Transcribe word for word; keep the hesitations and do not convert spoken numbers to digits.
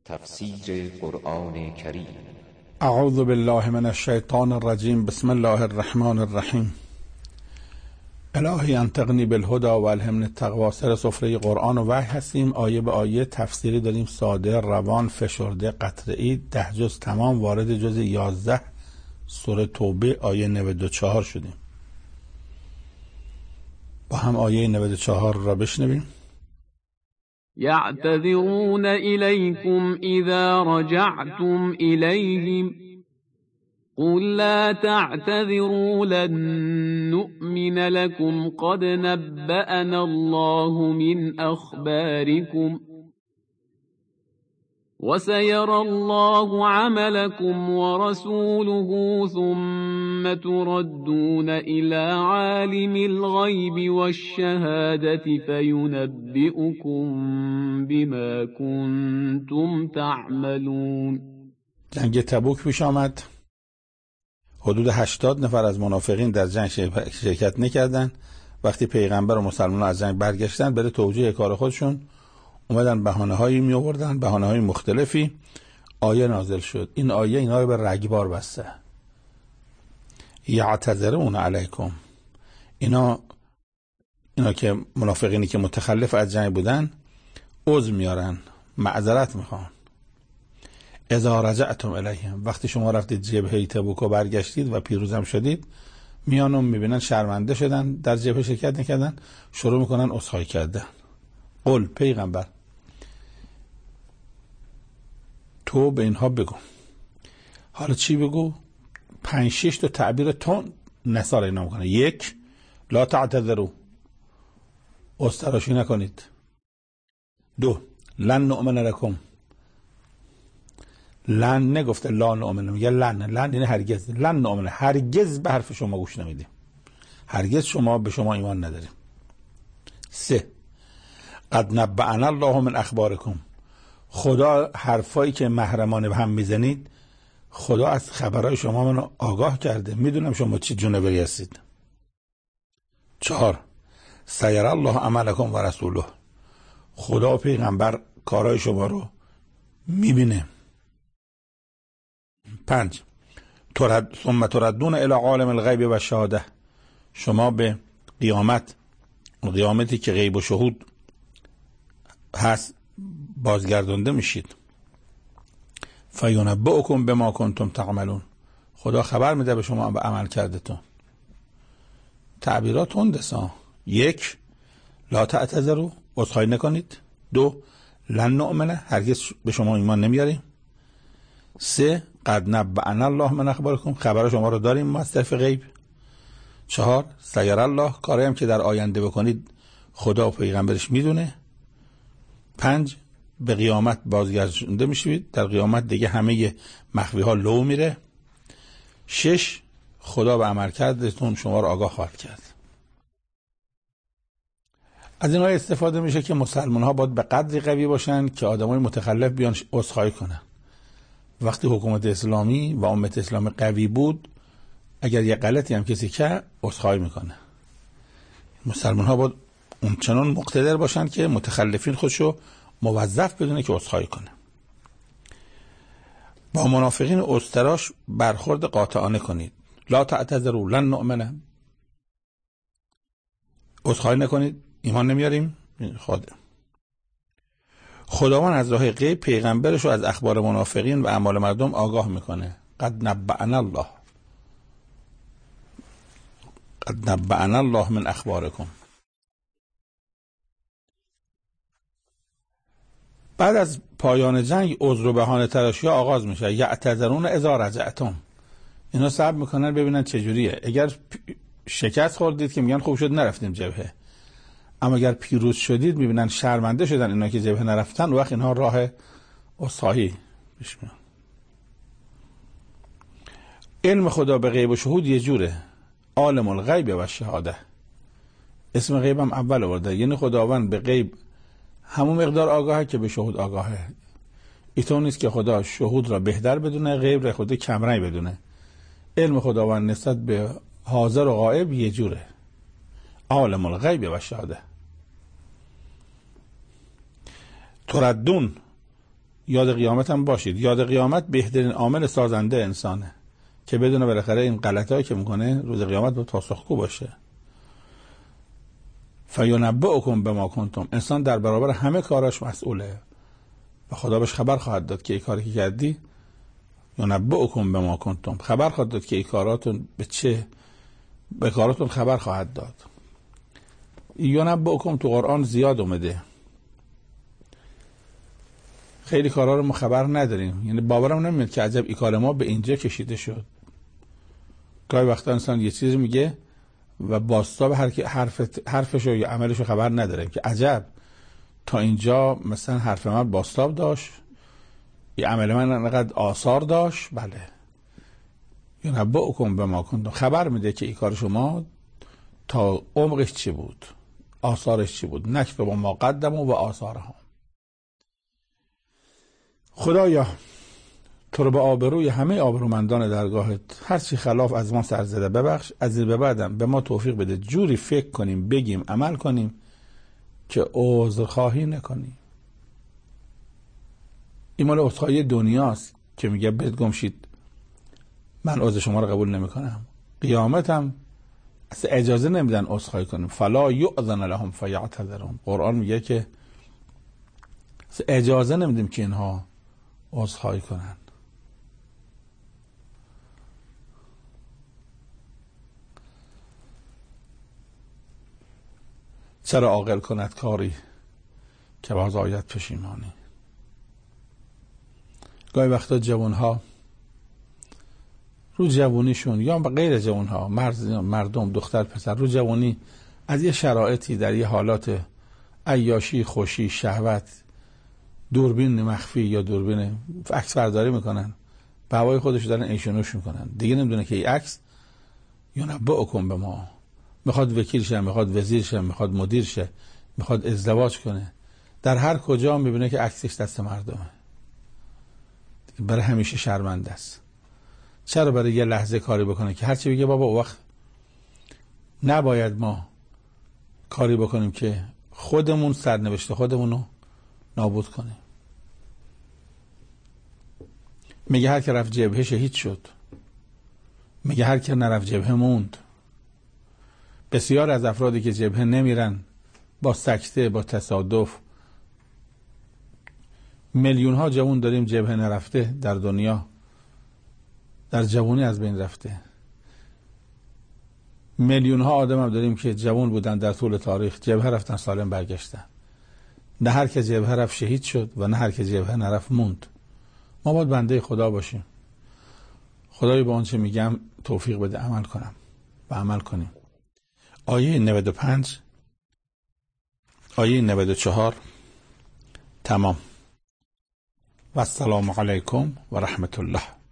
تفسیر قرآن کریم. اعوذ بالله من الشیطان الرجیم. بسم الله الرحمن الرحیم. الهی انطقنی بالهدی و الهمنی التقوی. سر سفره قرآن و وحی هستیم. آیه به آیه تفسیری داریم، ساده، روان، فشرده، قطعی. ده جز تمام وارد جز یازده سوره توبه آیه نود و چهار شدیم. با هم آیه نود و چهار را بشنویم. يعتذرون إليكم إذا رجعتم إليهم قل لا تعتذروا لن نؤمن لكم قد نبأنا الله من أخباركم وسيرى الله عملكم ورسوله ثم تردون إلى عالم الغيب والشهادة فينبئكم بما كنتم تعملون. جنگ تبوک پیش آمد. حدود هشتاد نفر از منافقین در جنگ شرکت نکردند. وقتی پیغمبر و مسلمانان از جنگ برگشتن، برای توجیه کار خودشون اومدن بهانه هایی می آوردن، بهانه های مختلفی. آیه نازل شد. این آیه اینا رو به رگبار بسته. یعتذرون علیکم. اینا اینا که منافقینی که متخلف از جنگ بودن عذر میارن، معذرت میخوان. اذا رجعتم الیهم، وقتی شما رفتید جبهه تبوک و برگشتید و پیروزم شدید، میان و میبینن شرمنده شدن، در جبهه شرکت نکردن، شروع میکنن عذرخواهی کردن. قل، پیغمبر تو به اینها بگو. حالا چی بگو؟ پنج شش تا تعبیر تون نثار اینا میکنه. یک، لا تعتذروا، عذرخواهی نکنید. دو، لن نؤمن لکم. لن نگفته لا نؤمن، میگه لن. لن یعنی هرگز. لن نؤمن، هرگز به حرف شما گوش نمیدیم، هرگز شما به شما ایمان نداریم. سه، قد نبأنا الله من اخبارکم. خدا حرفایی که محرمانه به هم میزنید، خدا از خبرهای شما منو آگاه کرده، میدونم شما چی جونوری هستید. چهار، سیر الله عملکم و رسوله. خدا و پیغمبر کارهای شما رو میبینه. پنج، ترد ثم تردون الی عالم الغیب و شهاده. شما به قیامت، قیامتی که غیب و شهود هست، بازگردانده میشید. فینبئکم بما کنتم تعملون. خدا خبر میده به شما به عمل کردتون. تعبیرات هندسا. یک، لا تعتذروا، عذرخواهی نکنید. دو، لن نؤمن، هرگز به شما ایمان نمیاریم. سه، قد نبأنا الله من اخبارکم، خبر شما رو داریم ما از طرف غیب. چهار، سیر الله، کاری هم که در آینده بکنید خدا و پیغمبرش میدونه. پنج، به قیامت بازگردانده میشید، در قیامت دیگه همه مخفی ها لو میره. شش، خدا به عمل کردتون شما رو آگاه خواهد کرد. از اینها استفاده میشه که مسلمان ها باید به قدری قوی باشن که آدمای متخلف بیان عذرخواهی کنن. وقتی حکومت اسلامی و امت اسلامی قوی بود، اگر یه غلطی هم کسی کرد عذرخواهی میکنه. مسلمان ها باید اونچنان مقتدر باشن که متخلفین خودشو موظف بدونه که عذرخواهی کنه. با منافقین استراش برخورد قاطعانه کنید. لا تعتذروا لن نؤمن، عذرخواهی نکنید، ایمان نمیاریم. خود خداوند از راه غیب پیغمبرش رو از اخبار منافقین و اعمال مردم آگاه میکنه. قد نبأنا الله، قد نبأنا الله من اخبارکم. بعد از پایان جنگ عذر و بهانه تراشی آغاز میشه. یعتذرون اذا رجعتم. اینا صبر میکنن ببینن چجوریه. اگر شکست خوردید که میگن خوب شد نرفتیم جبهه، اما اگر پیروز شدید میبینن شرمنده شدن اینا که جبهه نرفتن، و وقت اینها راه عذرخواهی پیش میاد. علم خدا به غیب و شهود یه جوره. عالم الغیب و شهاده. اسم غیب هم اول آورده، یعنی خداوند به غیب همون مقدار آگاهه که به شهود آگاهه. اینطور نیست که خدا شهود را بهتر بدونه، غیب را خود کمرنگ بدونه. علم خداوند نسبت به حاضر و غایب یه جوره. عالم الغیب و شهاده. تردون یاد قیامت هم باشید. یاد قیامت بهترین عامل سازنده انسانه که بدونه بالاخره این غلطایی که میکنه روز قیامت با پاسخگو باشه. فینبئکم بما کنتم، انسان در برابر همه کاراش مسئوله و خدا بهش خبر خواهد داد که این کاری که کردی، ینبئکم بما کنتم، خبر خواهد داد که این کاراتون به چه، به کاراتون خبر خواهد داد. ینبئکم تو قرآن زیاد اومده، خیلی کارا رو ما خبر نداریم، یعنی باورم نمیاد که عجب این کار ما به اینجا کشیده شد. گاهی وقتا انسان یه چیزی میگه و بازتاب حرف حرف حرفشو یا عملشو خبر نداره که عجب تا اینجا مثلا حرف من بازتاب داشت، یه عمل من انقدر آثار داشت. بله، ینبئکم بما کنتم، خبر میده که این کار شما تا عمقش چی بود، آثارش چی بود. نکتب ما قدموا و آثارهم. خدایا تو رو به آبروی همه آبرومندان درگاهت هرچی خلاف از ما سر زده ببخش، از این به بعدم به ما توفیق بده جوری فکر کنیم، بگیم، عمل کنیم که عذرخواهی نکنیم. این مال عذرخواهی دنیاست که میگه بهت گم شید من عذر شما رو قبول نمی کنم. قیامتم اصلا اجازه نمیدن عذرخواهی کنیم. فلا یؤذن لهم فیعتذرون. قرآن میگه که اجازه نمیدیم که اینها عذرخواهی کنن. چرا عاقل کند کاری که باز آید پشیمانی. گاهی وقتا جوانها رو جوانیشون یا غیر جوانها، مردم، دختر پسر، رو جوانی از یه شرایطی در یه حالات عیاشی، خوشی، شهوت، دوربین مخفی یا دوربین عکس برداری میکنن، به هوای خودش دارن ایشونوش میکنن. دیگه نمیدونه که این عکس ینبئکم به ما، میخواد وکیل شه، میخواد وزیر شه، میخواد مدیر شه، میخواد ازدواج کنه، در هر کجا میبینه که عکسش دست مردمه. برای همیشه شرمنده است. چرا برای یه لحظه کاری بکنه که هرچی بگه بابا او وقت نباید ما کاری بکنیم که خودمون سرنوشت خودمونو نابود کنیم. میگه هر که رفت جبهه شهید شد، میگه هر که نرفت جبهه موند. بسیار از افرادی که جبهه نمیرن با سکته، با تصادف، میلیون ها جوان داریم جبهه نرفته در دنیا، در جوانی از بین رفته. میلیون ها آدم هم داریم که جوان بودن در طول تاریخ، جبهه رفتن سالم برگشتن. نه هر که جبهه رفت شهید شد و نه هر که جبهه نرفت موند. ما باید بنده خدا باشیم. خدای به آنچه میگم توفیق بده عمل کنم و عمل کنیم. آیه نود و پنج، آیه نود و چهار تمام. و السلام علیکم و رحمت الله.